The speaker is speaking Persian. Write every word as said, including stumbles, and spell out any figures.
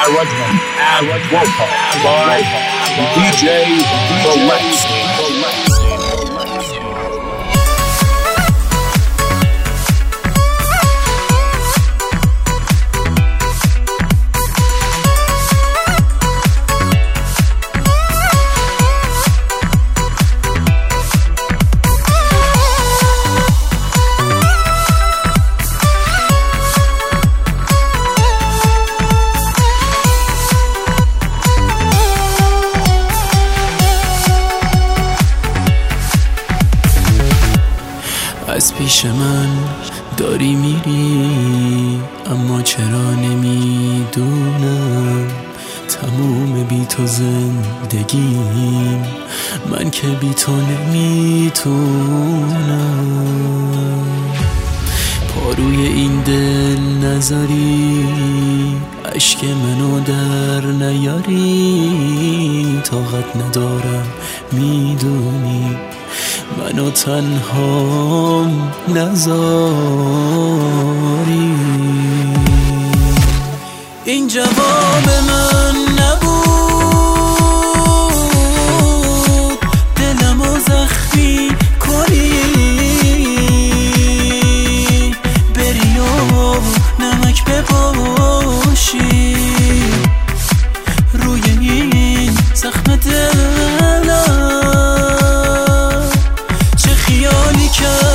Arad Arad Wopa by D J Relax. از پیش من داری میری، اما چرا نمیدونم تموم بی تو زندگیم، من که بی تو نمیتونم. پاروی این دل نذاری، عشق منو در نیاری، طاقت ندارم میدونی، منو تنهام نذاری. این جواب من نبود، دلمو زخمی کنی، بری و نمک بپاشی روی این زخم دلم. چه خیالی کرد